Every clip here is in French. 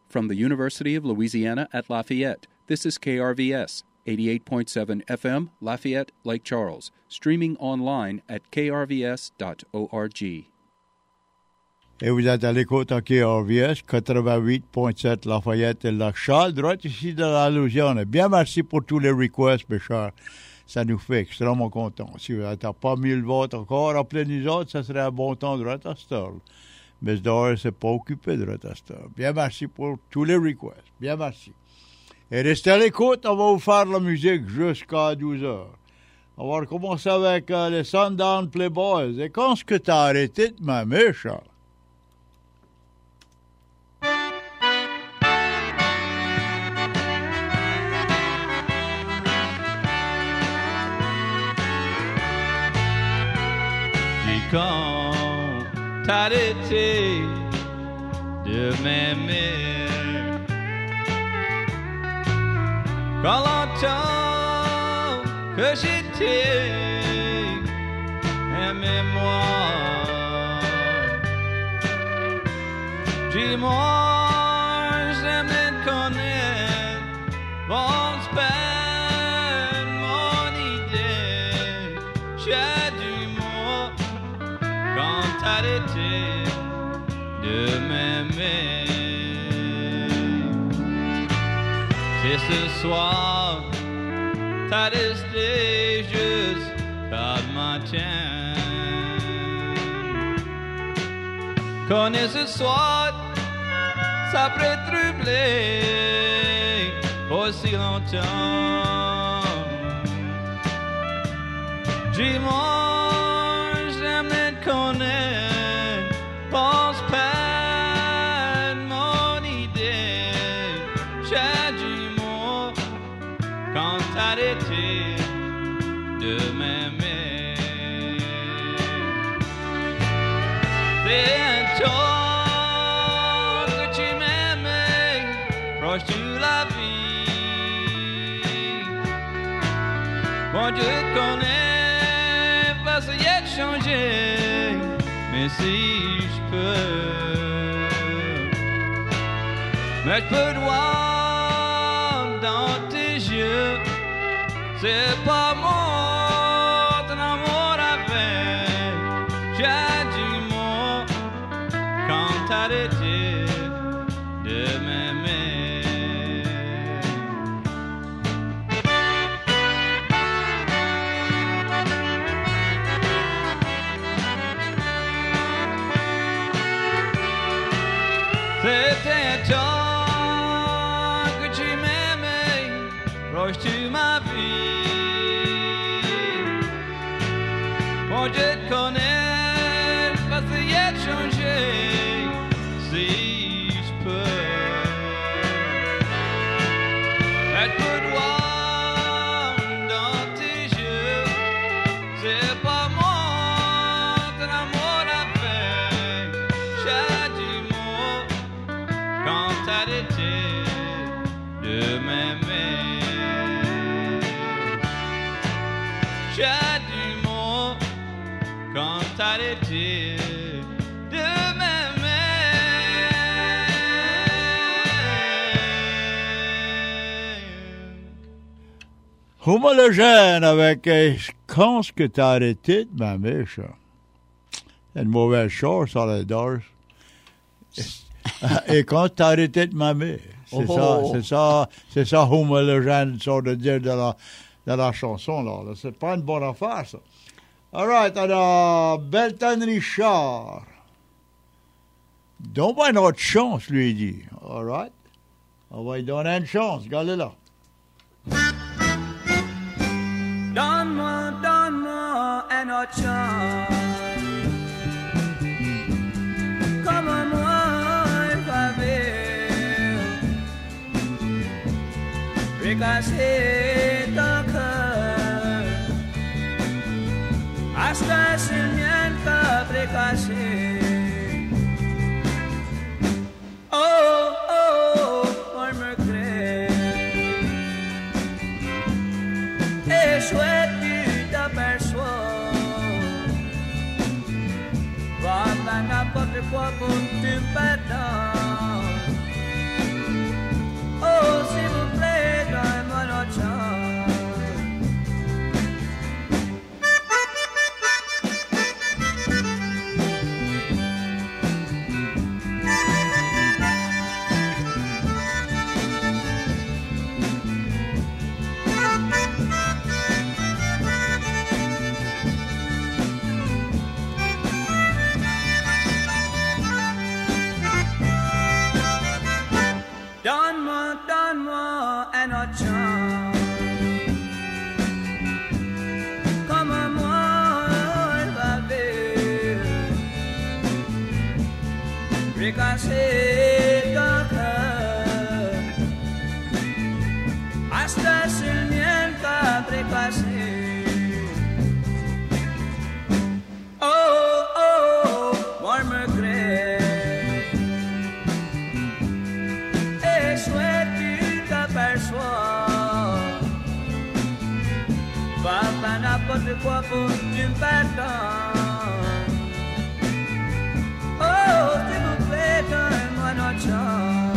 From the University of Louisiana at Lafayette, this is KRVS, 88.7 FM, Lafayette, Lake Charles, streaming online at krvs.org. Et vous êtes à l'écoute à KRVS, 88.7 Lafayette et Lac Charles, droit ici de la Louisiane. Bien merci pour tous les requests, mes chers. Ça nous fait extrêmement contents. Si vous n'êtes pas 1000 votes encore, appelez nous autres, ça serait un bon temps de retester. Mais d'or, c'est pas occupé de retester. Bien merci pour tous les requests. Bien merci. Et restez à l'écoute, on va vous faire la musique jusqu'à 12 heures. On va recommencer avec les Sundown Playboys. Et quand est-ce que tu as arrêté de m'aimer, Charles? Quand t'as arrêté de m'aimer, quand longtemps que j'étais aimé-moi, dis-moi, j'aimerais te connaître, bon peine, mon idée, j'ai du mot quand t'as arrêté de m'aimer. C'est ce soir, t'as resté jusqu'à matin. Connais ce soir, ça peut troubler aussi longtemps. Dis-moi, j'aimerais te connaître, pense pas mon idée, j'ai du mot quand t'as arrêté de m'aimer. C'est un temps que tu m'aimais, proche de la vie. Bon Dieu te connaît, va essayer de changer, mais si je peux voir dans tes yeux, c'est pas moi ton amour avec, j'ai du mot quand t'as arrêté de m'aimer. C'était un temps que tu m'aimais, proche de ma vie. Bon Dieu te connaît, va essayer de changer, si je peux. Mais je peux voir dans tes yeux, c'est pas moi ton amour avec, j'ai du mot quand t'as arrêté de m'aimer. J'ai du mot quand t'as arrêté de m'aimer. Homologène avec quand est-ce que tu as arrêté de m'aimer, ça? C'est une mauvaise chose, ça, les dors. Et quand tu as arrêté de m'aimer, c'est ça, homologène, sort de dire de la chanson, là. C'est pas une bonne affaire, ça. All right, alors, Belton Richard. Donne-moi une autre chance, lui, il dit. All right? On va lui donner une chance, regardez là. Donne-moi une autre chance. Comme moi, recasser ton cœur. Hasta c'est le mien qui précassé. Oh, oh, on me crée. Et chouette, tu t'aperçois. Va n'importe quoi pour tu me pardonnes. précassé ton cœur. Hasta c'est le mien qu'a précassé. Oh, oh, moi me crée. Et souhaite tu t'aperçois. Papa n'importe quoi pour tu me pardonnes. Oh, s'il vous plaît, donne-moi notre chance.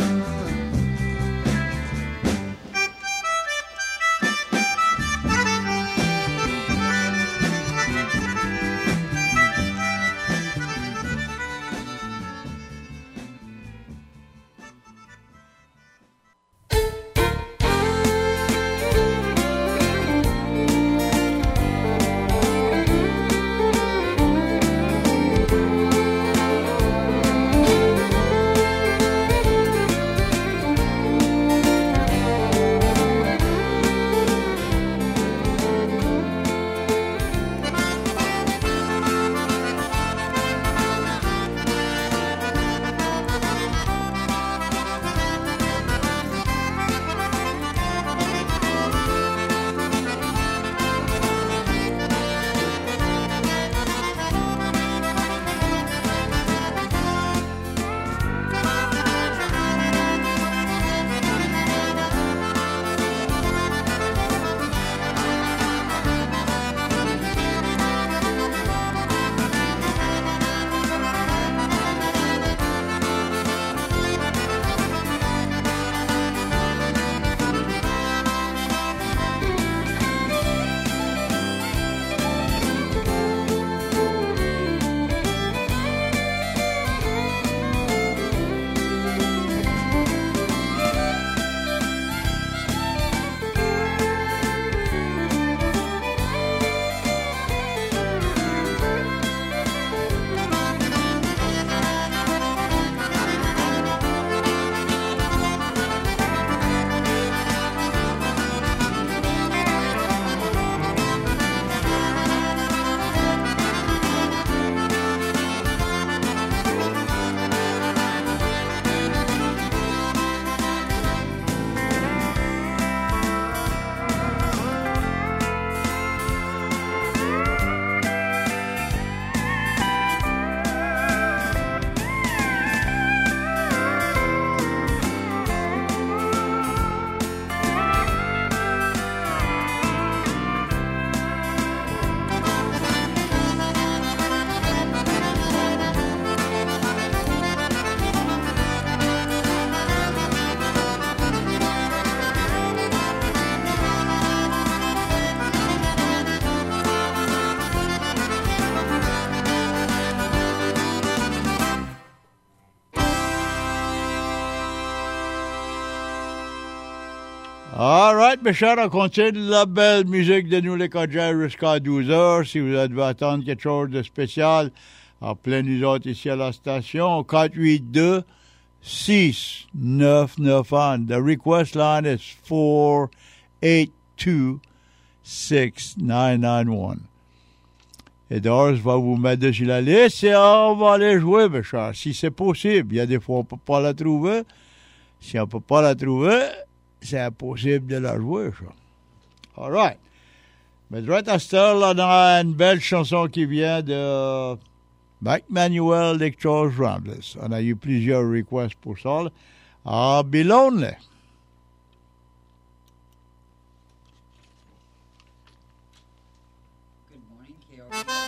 All right, mes chers, on continue la belle musique de nous les Codgers jusqu'à 12h. Si vous devez attendre quelque chose de spécial, appelez nous autres ici à la station, 482-699. The request line is 482-6991. Et Doris va vous mettre sur la liste et on va aller jouer, mes chers, si c'est possible. Il y a des fois, on ne peut pas la trouver. Si on ne peut pas la trouver, c'est impossible de la jouer, ça. All right. Mais droit à cette heure, là, on a une belle chanson qui vient de Mike Manuel de Charles Ramblers. On a eu plusieurs requests pour ça. I'll Be Lonely. Good morning, KRVS.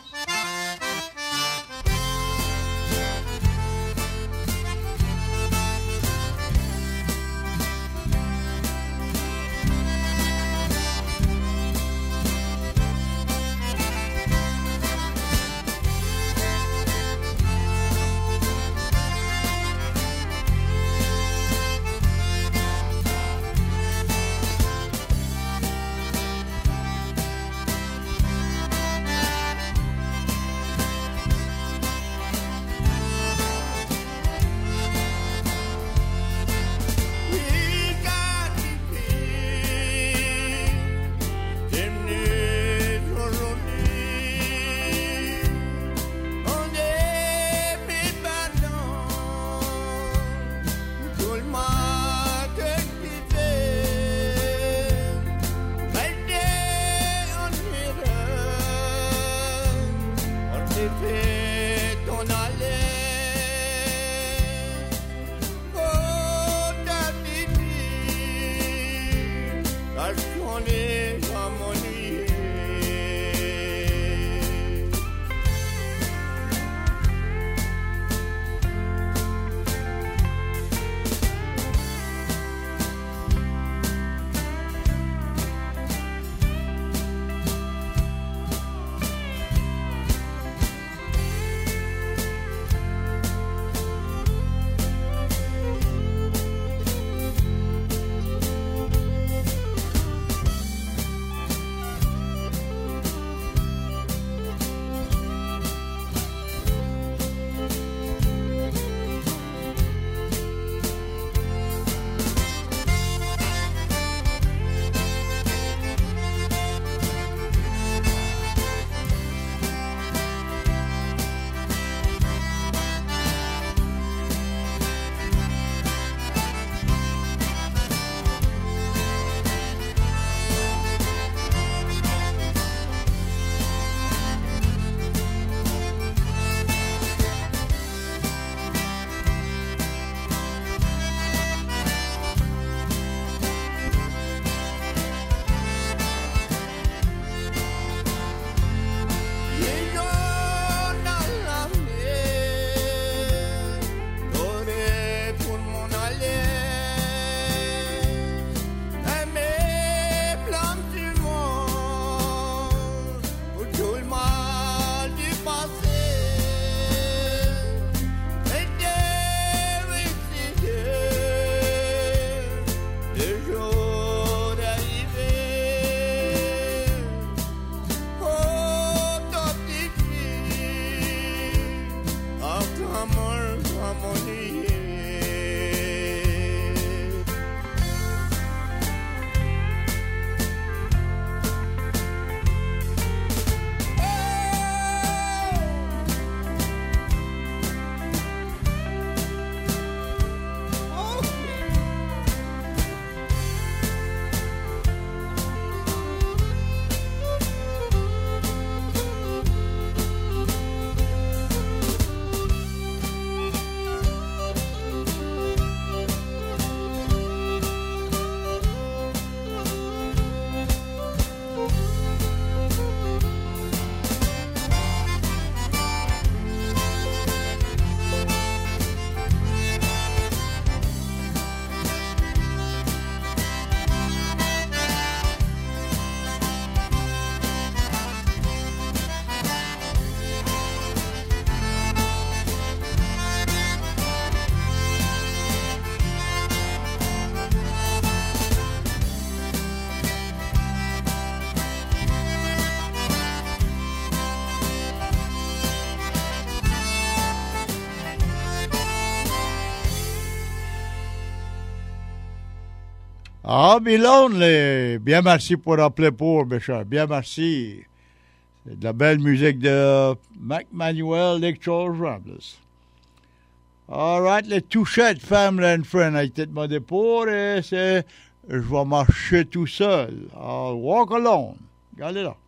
Ah, Lonely. Bien merci pour appeler pour, Béchard. Bien merci. C'est de la belle musique de McManuel, Lake Charles Ramblers. All right, les touchettes, family and friends, a été demandé pour et c'est je vais marcher tout seul. I'll walk alone. Regardez là.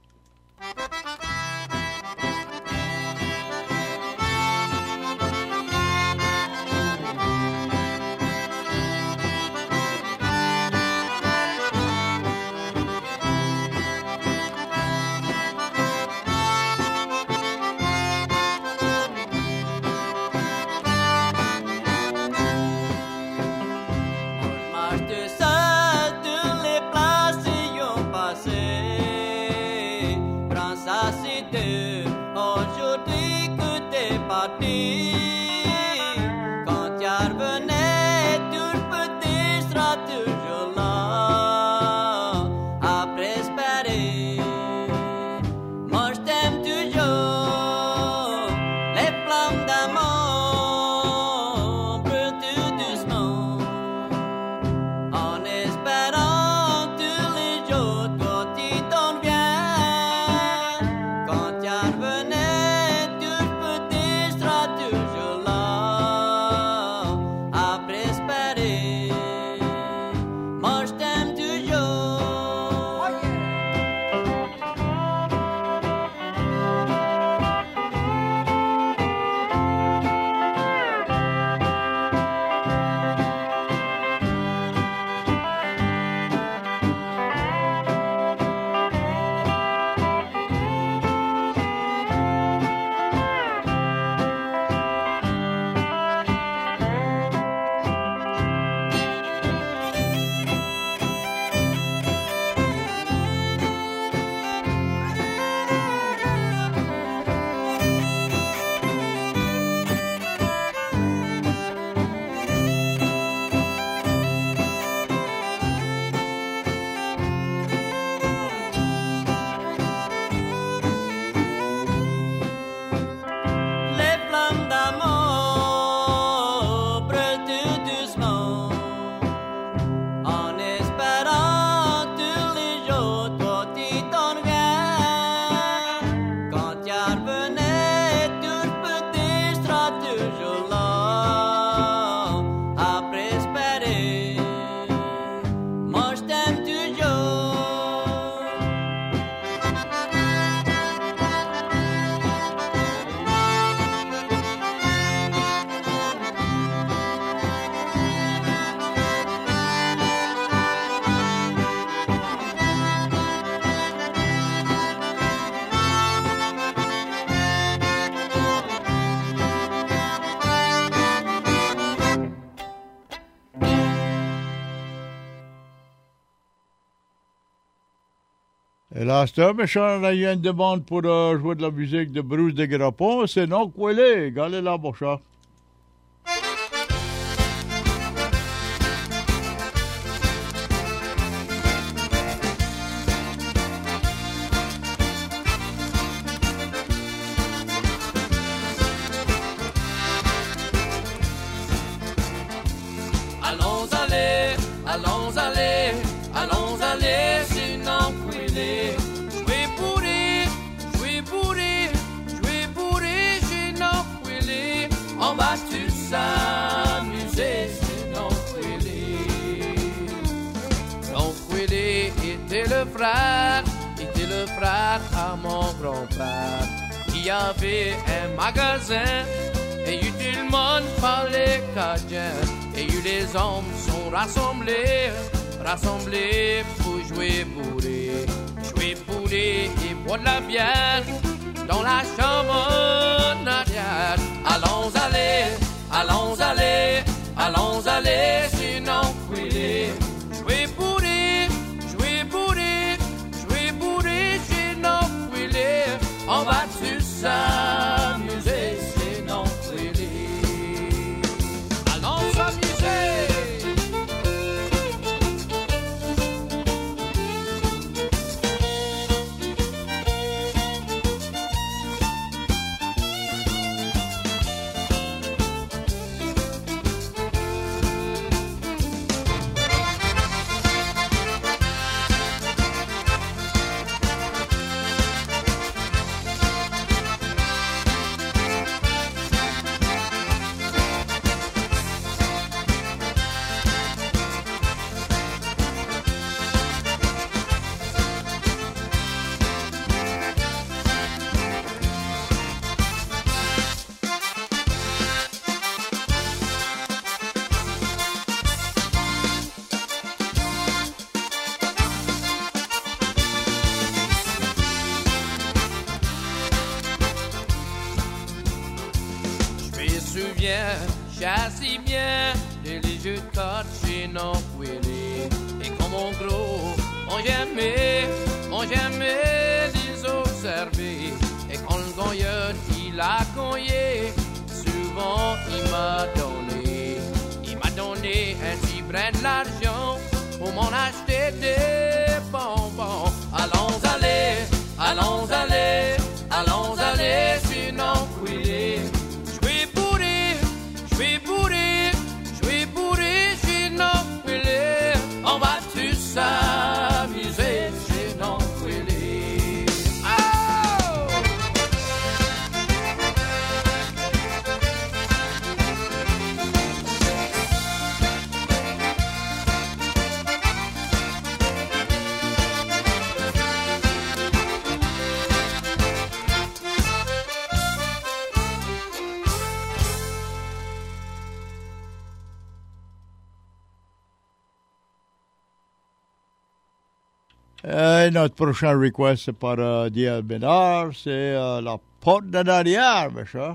Et là, c'est un méchant, on a eu une demande pour jouer de la musique de Bruce de Grapon, c'est non Quelle, allez là, mon chat. Était le frère à mon grand-père. Il y avait un magasin et eu tout le monde parlait cadien. Et eu les hommes sont rassemblés pour jouer bourré et boire de la bière dans la chambre en arrière. Allons aller, sinon couler. Jouer bourré, sinon couler. On va tous s'amuser, sinon couler. Allons s'amuser. si bien les jeux de cartes chez nos Willy. Et comme mon gros, on jamais les observer. Et quand le gagneur il a gagné, souvent il m'a donné un petit brin d'argent pour m'en acheter des bonbons. Allons aller chez nos Willy. Je vais bourrer chez nos Willy. On va tous s'amuser chez nos Willy. Oh! Notre prochain request, c'est par Diel Bénard, c'est la porte de derrière, mes chers.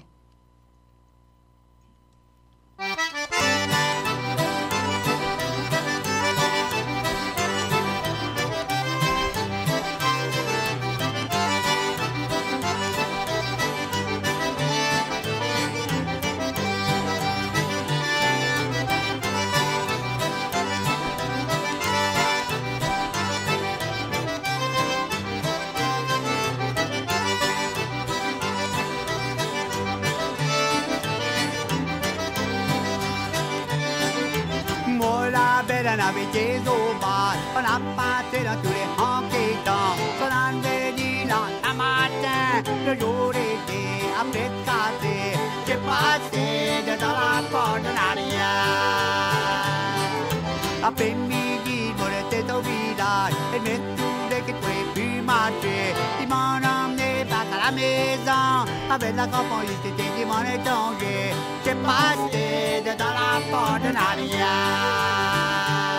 On avait des ovaires, on a passé dans tous les honky-tonks. On avait dit là, un matin, le jour était après cassé. J'ai passé dans la porte en arrière. Après midi, on était au village, et mes tous qui ne pouvaient plus marcher. Ils m'ont emmené back à la maison, avec la compagnie, c'était du mon étranger. J'ai passé dans la porte en arrière.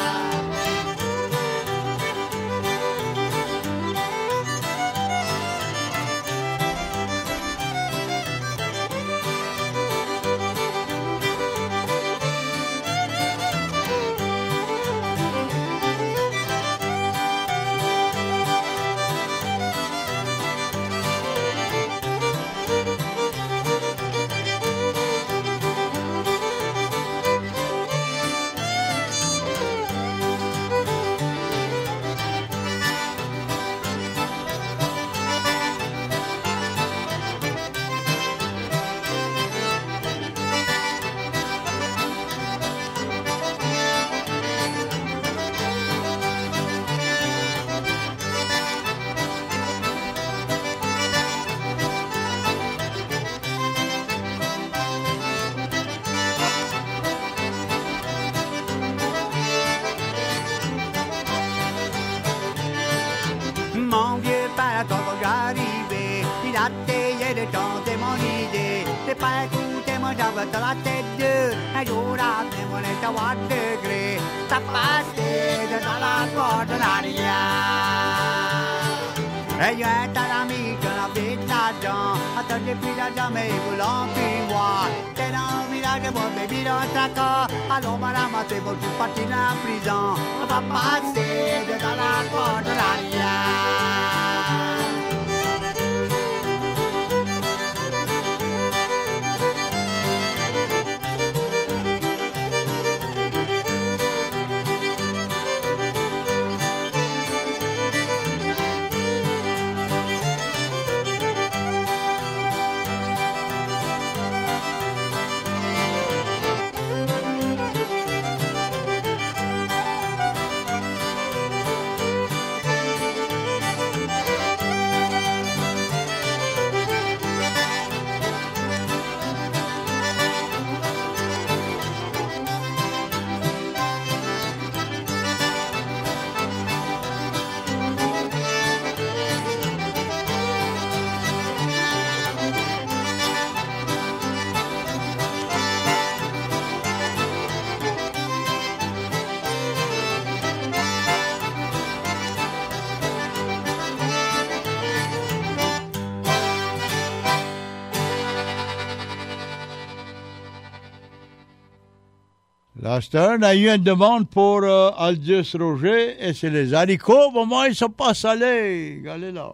Mon vieux père, quand j'arrivais, il a essayé de tenter mon idée. C'est pas écouter, moi j'avais dans la tête d'eux. Un jour après, mon est à 3 degrés. Ça passait dans la porte en arrière. Et il y a un tas d'amis qui ont avait de l'argent. Attends, j'ai plus d'argent, mais ils voulaient plus voir. C'est dans le village, mon bébé dans le tracas. Alors, madame, c'est bon, je suis parti dans la prison. On va passer dans la porte en arrière. Là, on a eu une demande pour Aldous Roger et c'est les haricots. Maman, ils sont pas salés. Allez là.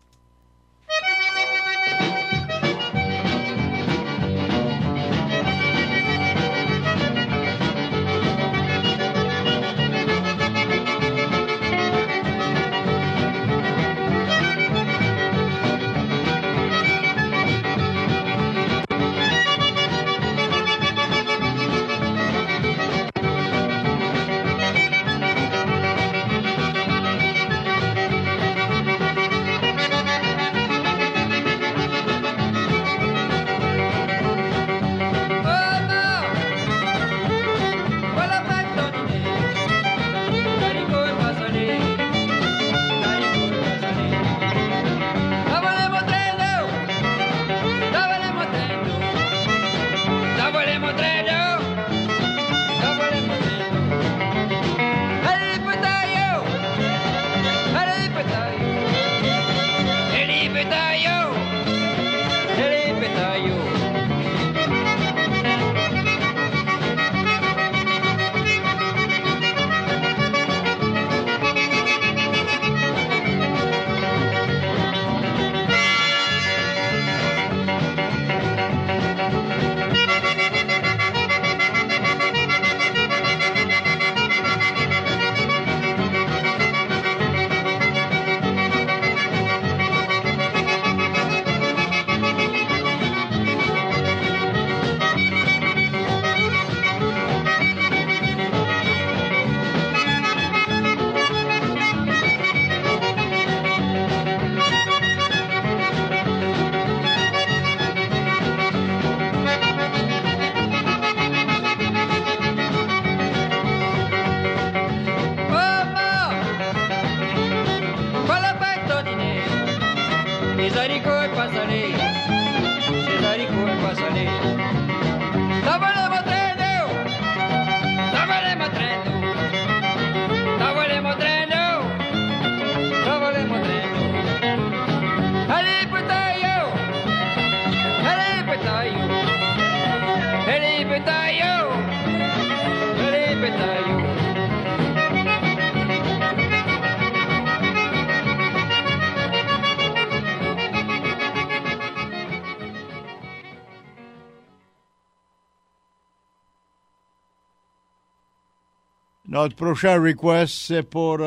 Notre prochain request, c'est pour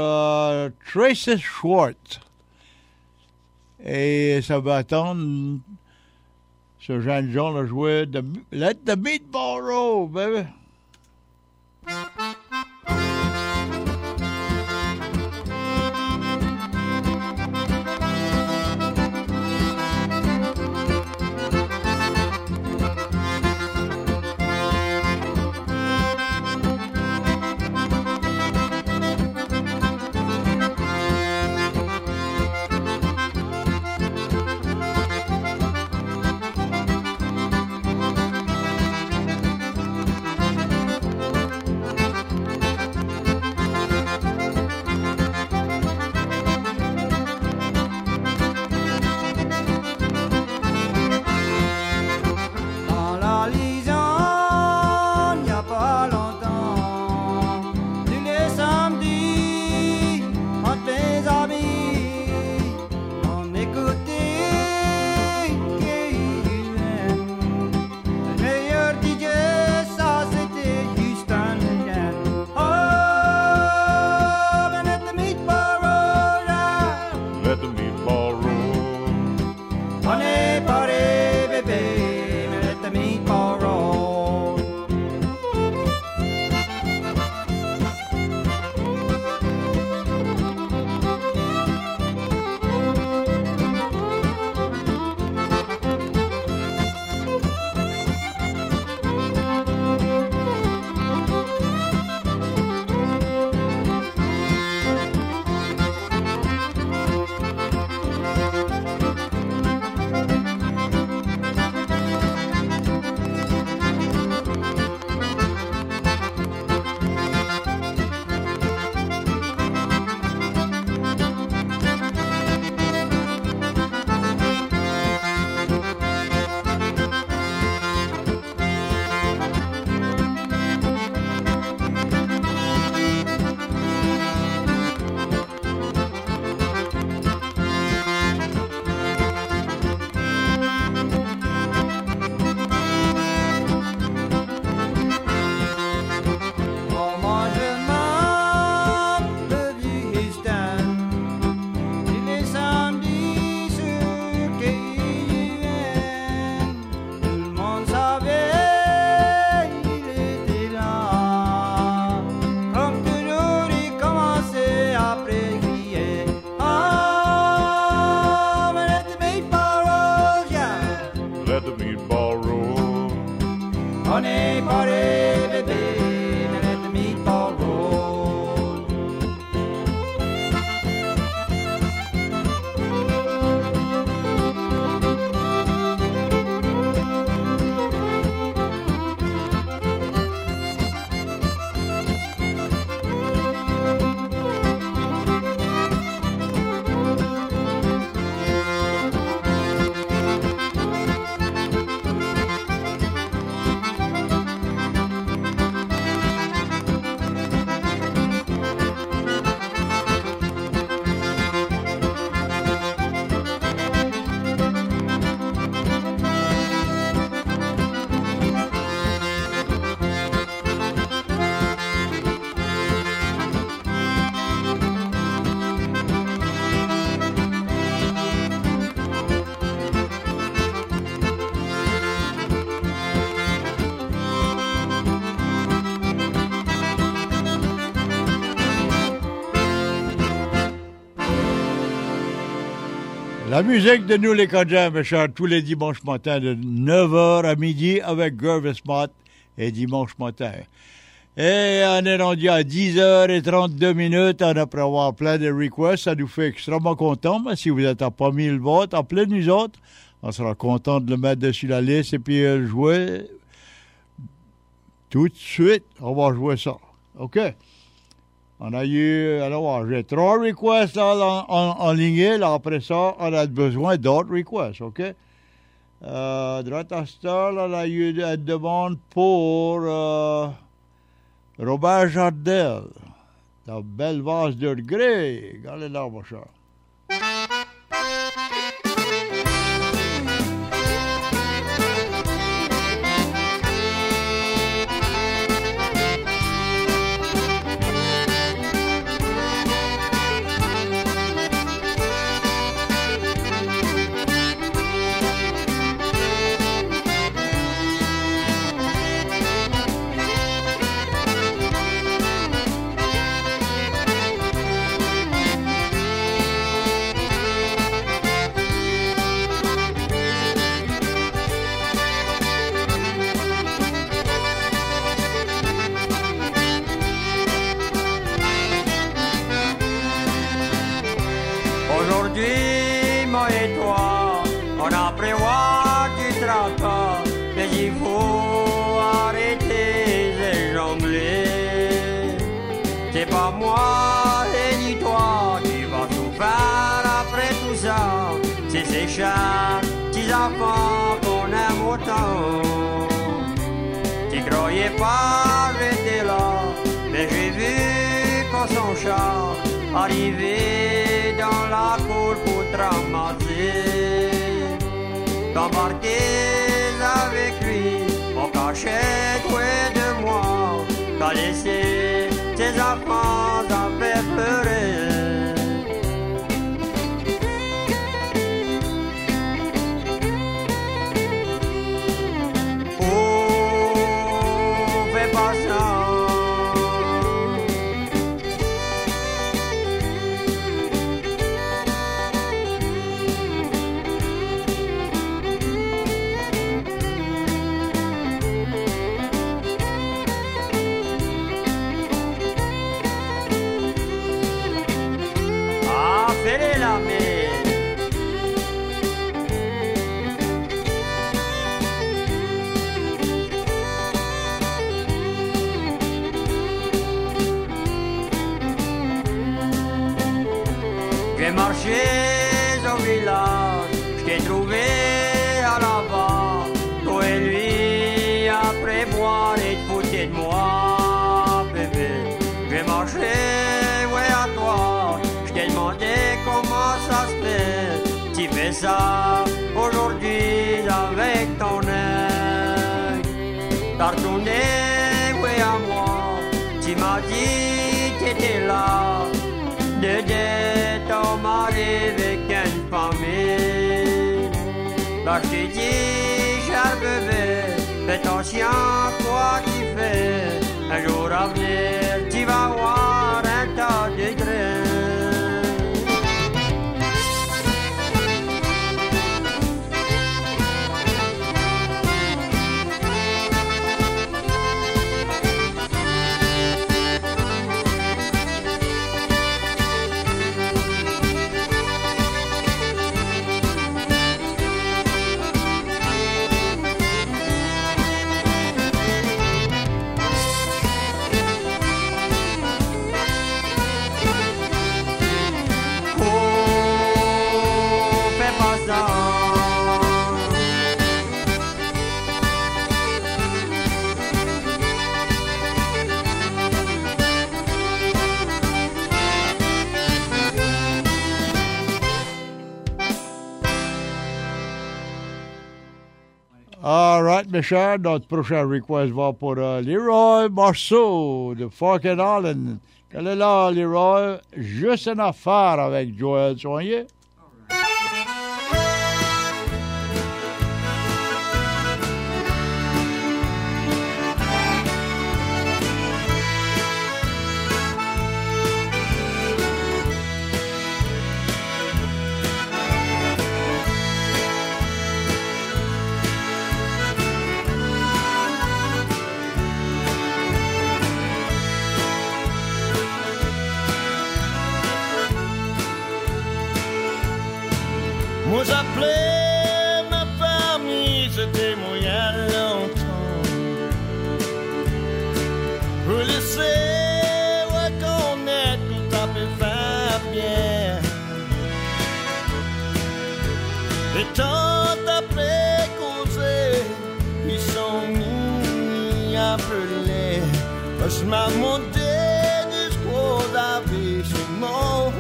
Tracy Schwartz. Et ça va attendre. Ce jeune John a joué Let the Meatball Roll, baby. La musique de nous les Cajuns, mes chers, tous les dimanches matins de 9h à midi avec Gervais Mott et dimanche matin. Et on est rendu à 10h32 après avoir plein de requests. Ça nous fait extrêmement content. Mais si vous êtes à pas 1000 votes, appelez nous autres. On sera content de le mettre dessus la liste et puis jouer tout de suite. On va jouer ça. OK? On a eu, alors, j'ai 3 requests là, en ligne. Là, après ça, on a besoin d'autres requests. OK? Droite à ça, là, on a eu une demande pour Robert Jardel. La belle vase de grès. Regardez là, mon cher. Petits enfants qu'on aime autant. Tu croyais pas j'étais là, mais j'ai vu quand son char arrivait dans la cour pour te ramasser. T'embarquais avec lui, on cachait toi de moi. T'as laissé tes enfants t'en faire pleurer. J'ai marché au village, je t'ai trouvé à la barre. Toi et lui, après boire et te foutais de moi, bébé. J'ai marché, ouais, à toi, je t'ai demandé comment ça se fait. Tu fais ça aujourd'hui avec ton œil. T'as retourné, ouais, à moi, tu m'as dit t'étais là. De ton mari avec une famille. Là je t'ai dit, cher bébé, fais attention à quoi tu fais. Un jour à venir, tu vas avoir un tas de grains. All right, mes chers, notre prochain request va pour Leroy Marceau de Forkin Island. Quelle est là, Leroy? Juste une affaire avec Joël Soigné. Moi j'appelais ma famille, c'était moi il y a longtemps. Pour laisser reconnaître tout à fait faire bien. Et tant après causer, ils sont mis à appeler. Je m'ai monté jusqu'au David, c'est mon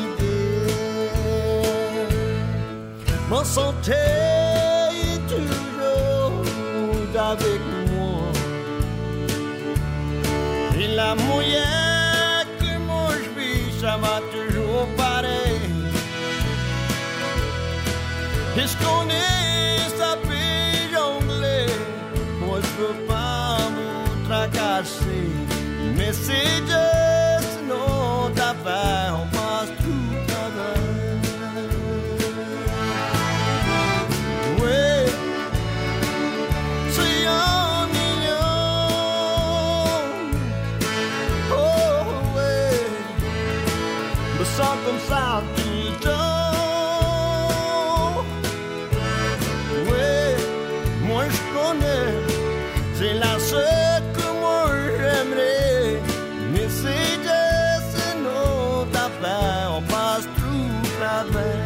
mon santé est toujours avec moi. Et la moyenne que moi je vis, ça va toujours pareil. Est-ce qu'on est sapé jongler? Moi je peux pas vous tracasser. Mais c'est juste notre affaire, on passe tout travail. Sens comme ça tout le temps. Oui, moi je connais, c'est la seule que moi j'aimerais. Mais c'est juste notre affaire, on passe toute la veille.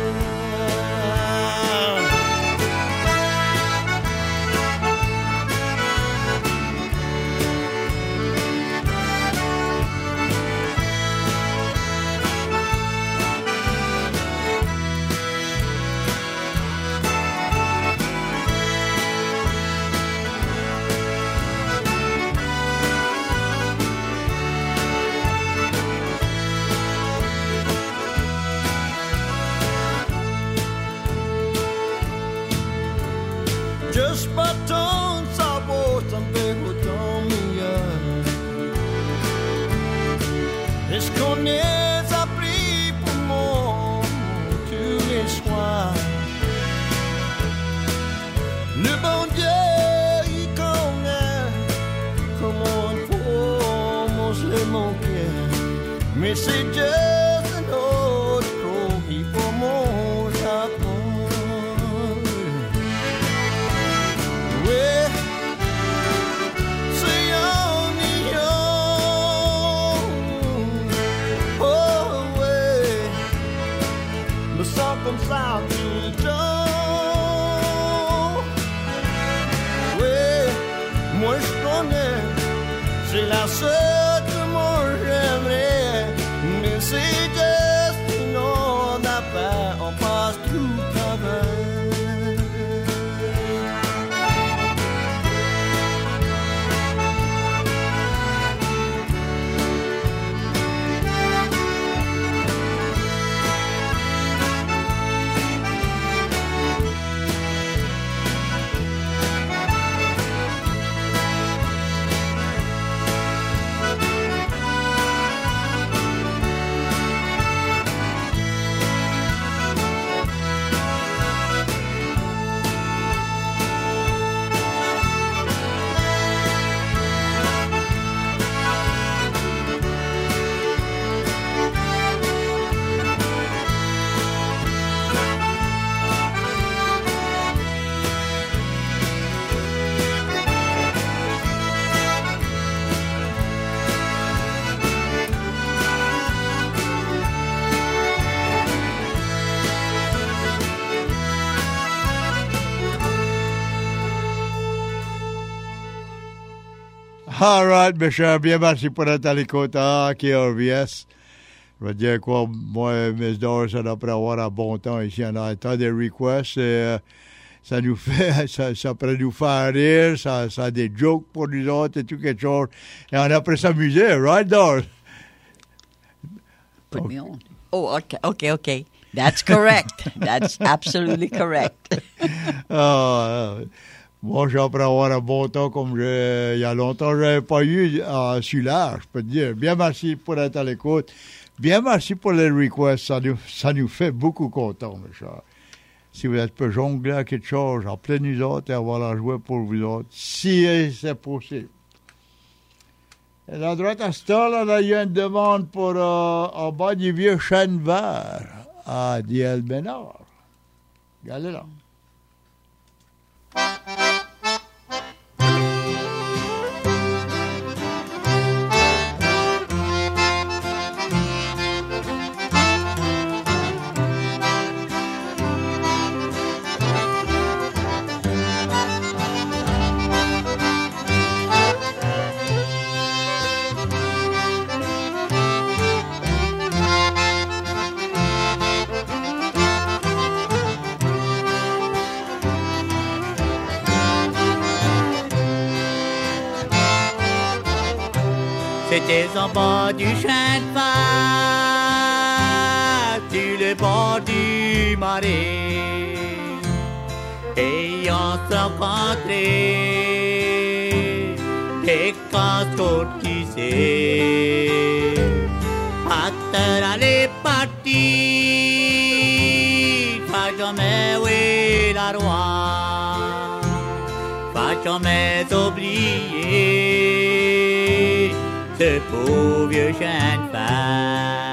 Juste pas ton sabot, ça me fait autant meilleur. Est-ce qu'on est appris pour moi tous les soirs? Le bon Dieu, il connaît comment on se les manquer. Mais c'est juste un autre coup, il faut mon Japon. Comme ça tout le temps. Oui, moi je connais, c'est la seule que moi j'aimerais. Mais c'est juste une autre affaire, on passe tout le travail. All right, mes chers, bien merci pour être à l'écoute à KRVS. Je veux dire quoi, moi, Miss Doris, après avoir un bon temps ici, on a tant de requests, et ça nous fait, ça peut nous faire rire, ça a des jokes pour nous autres et tout quelque chose. Et on a pu s'amuser, right, Doris? Put me on. Oh, okay. That's correct. That's absolutely correct. Moi, j'apprends à avoir un bon temps comme il y a longtemps, je n'avais pas eu celui-là, je peux te dire. Bien merci pour être à l'écoute. Bien merci pour les requests. Ça nous fait beaucoup content, mes chers. Si vous êtes peu jongler à quelque chose, appelez nous autres et on va la jouer pour vous autres, si c'est possible. Et la droite à ce temps-là, on a eu une demande pour en bas du vieux chêne vert à Diel Bénard. Regardez là. C'était en bas du chemin de fer, sur le bord du marais, et on s'est rencontrés, des casse-côtes tissées. Acteur allait partir, pas jamais oui la roi, pas jamais oublier ce pauvre vieux chien de fer.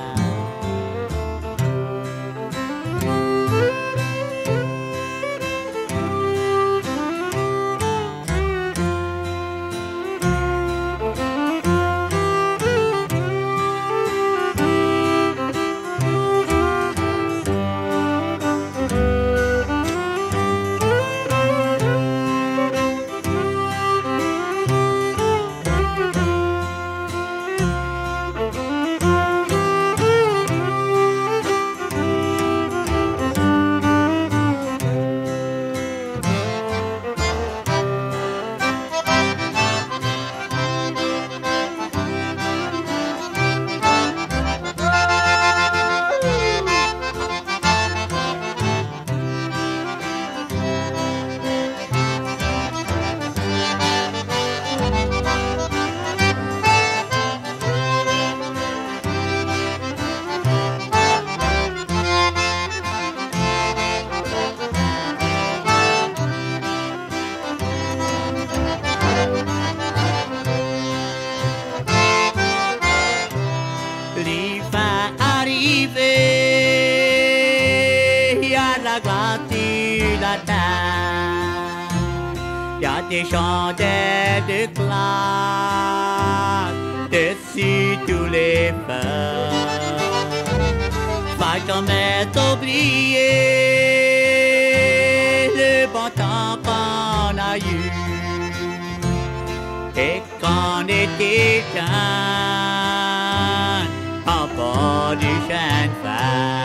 Des chandelles de glace dessus tous les feux. Pas jamais oublier le bon temps qu'on a eu et qu'on était jeunes en bord du chemin de fer.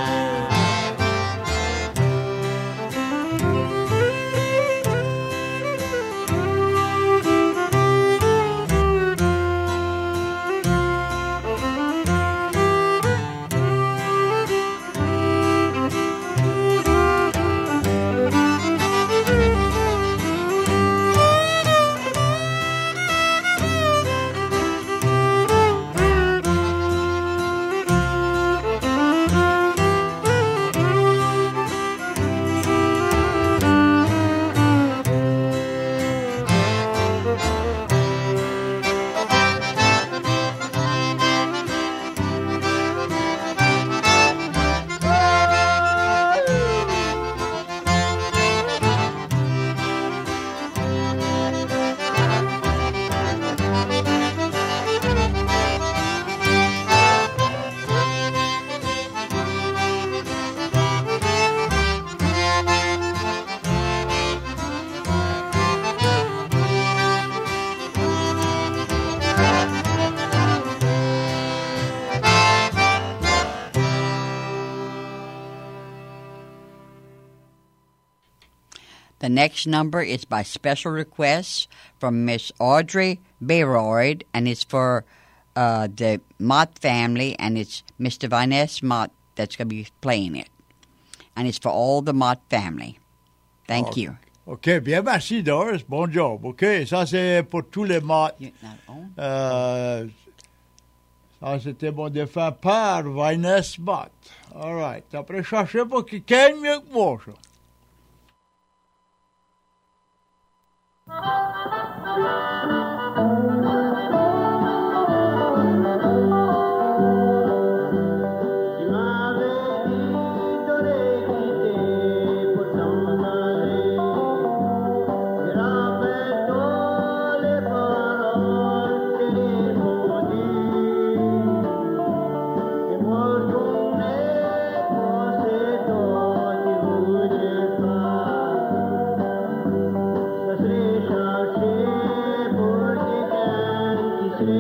The next number is by special request from Miss Audrey Bayroyd, and it's for the Mott family, and it's Mr. Vanessa Mott that's going to be playing it. And it's for all the Mott family. Thank you. OK, bien, merci, Doris. Bon job. OK, ça, c'est pour tous les Mott. Ça, c'était mon défunt père, Vanessa Mott. All right. Après, cherchez pour quelqu'un mieux que moi, ça. Tu m'avais dit de les quitter.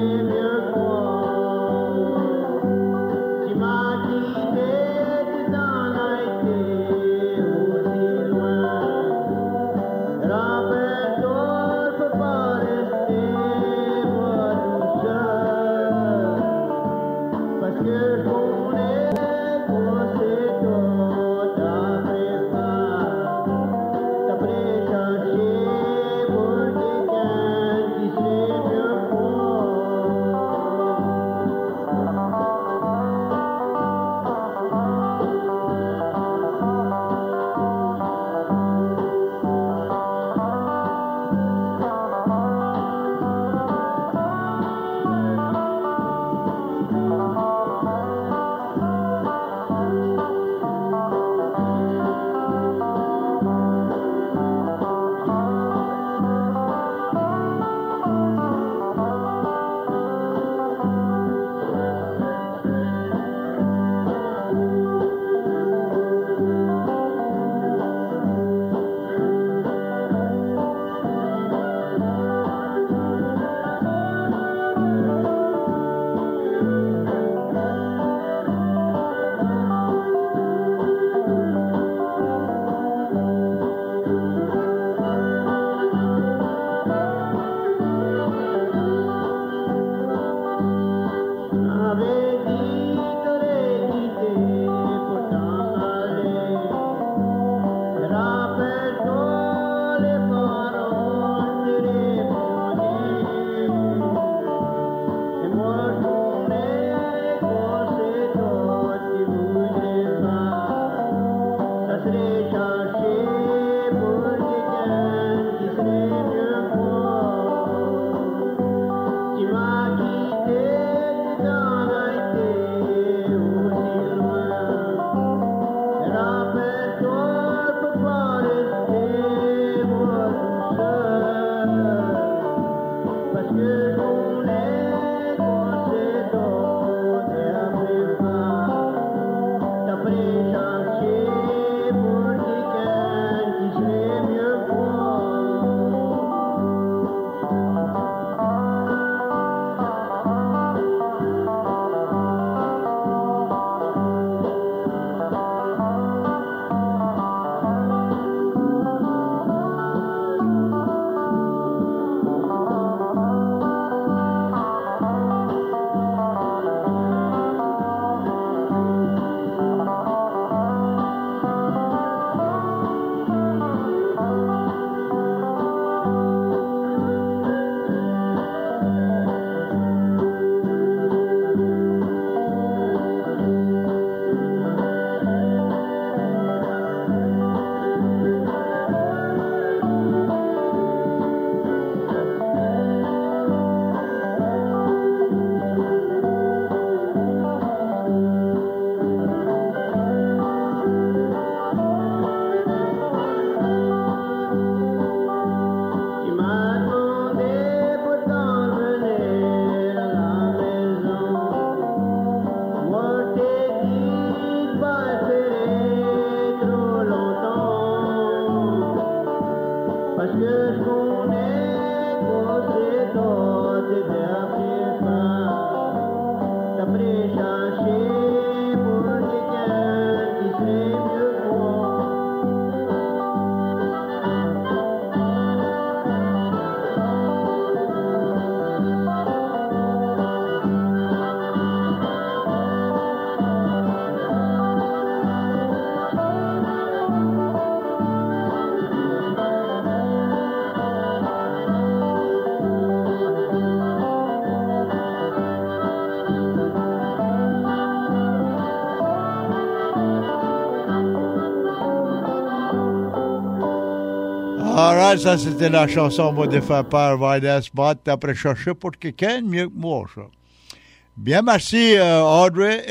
Alright, ça c'était la chanson moi de faire par Vidas Bott. Après chercher pour quelqu'un mieux que moi, ça. Bien, merci Audrey.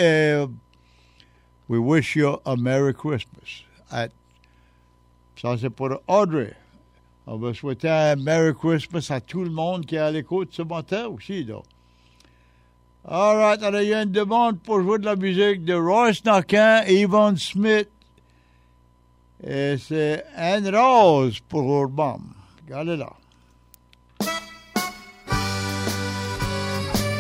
We wish you a Merry Christmas. Ça c'est pour Audrey. On va souhaiter un Merry Christmas à tout le monde qui est à l'écoute ce matin aussi, donc. Alright, alors il y a une demande pour jouer de la musique de Royce Naquin, Yvonne Smith. Et c'est Anne Rose pour Urban. Regardez là.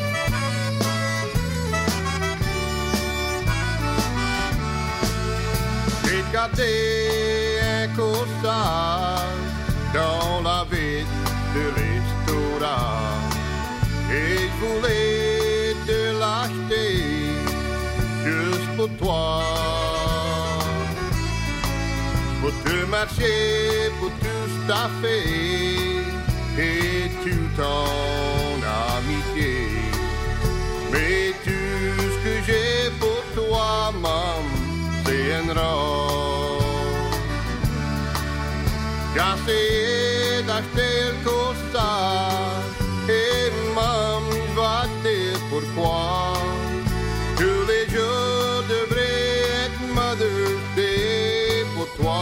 regardé un corsage dans la vitre de l'histoire et je voulais te l'acheter juste pour toi, pour te marcher, pour tout staffer et tout ton amitié. Mais tout ce que j'ai pour toi, maman, c'est un rose. J'ai essayé d'acheter le corsage et maman, je vais te dire pourquoi. Tous les jours devraient être Mother's Day pour toi.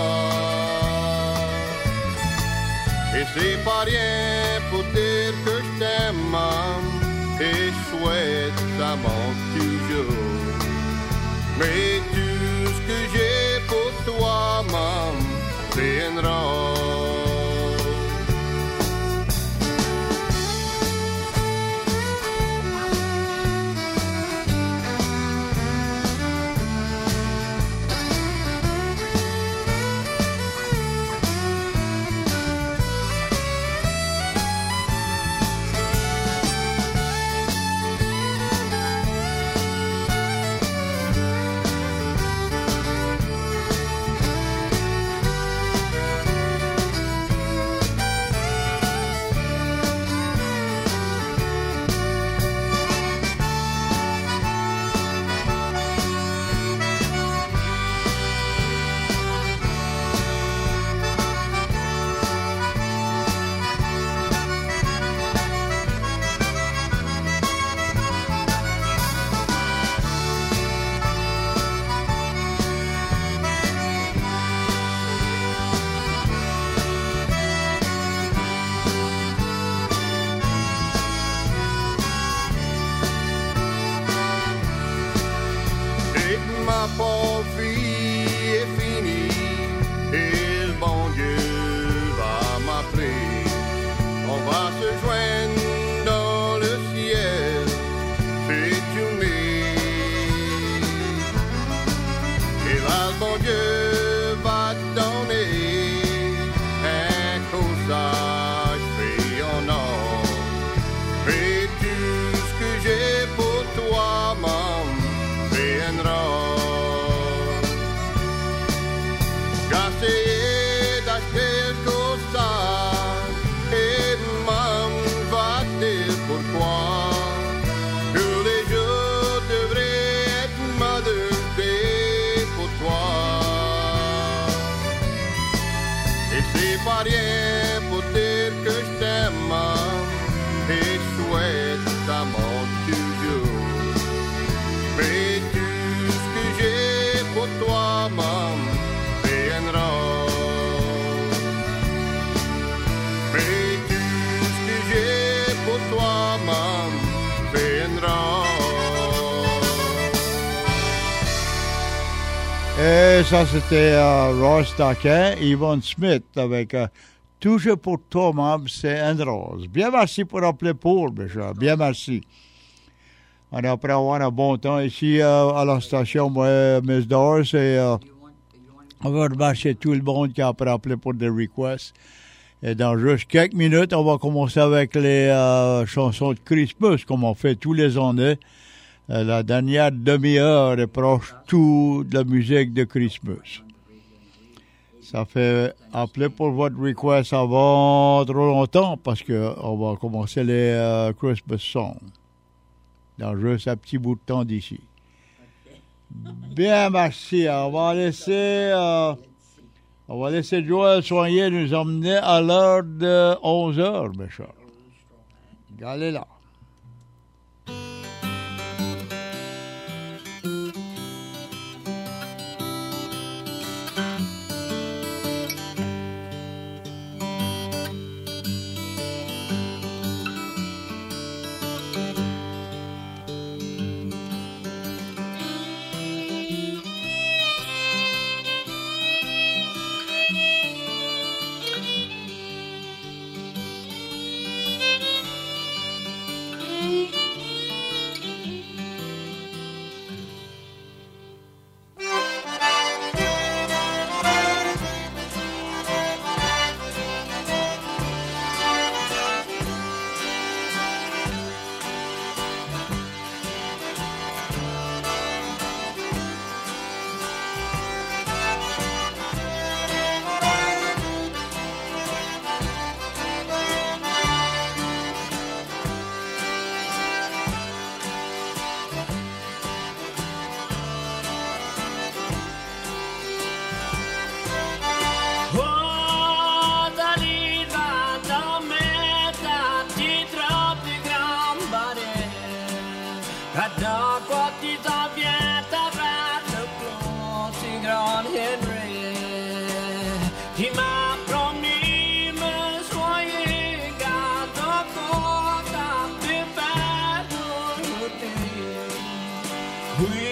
Et c'est pas rien pour dire que je t'aime, maman, et souhaite ça manque toujours. Mais tout ce que j'ai pour toi, maman, c'est une rose. Et ça, c'était Ross Taquin, Yvonne Smith avec Toujours pour toi, maman, c'est un rose. Bien merci pour appeler Paul, Béchard. Bien merci. On a après avoir un bon temps ici à la station, moi, Miss Doris, et on va remercier tout le monde qui a appelé pour des requests. Et dans juste quelques minutes, on va commencer avec les chansons de Christmas, comme on fait tous les années. La dernière demi-heure est proche tout de la musique de Christmas. Ça fait appeler pour votre request avant trop longtemps parce qu'on va commencer les Christmas songs dans juste un petit bout de temps d'ici. Bien, merci. On va laisser Joël Soigné nous emmener à l'heure de 11h, mes chers. Regardez là. Attends quoi tu t'en viens, t'arrêtes le plomb, si grand Henry. Qui m'a promis me soigner, garde encore ta pépère de côté. Oui.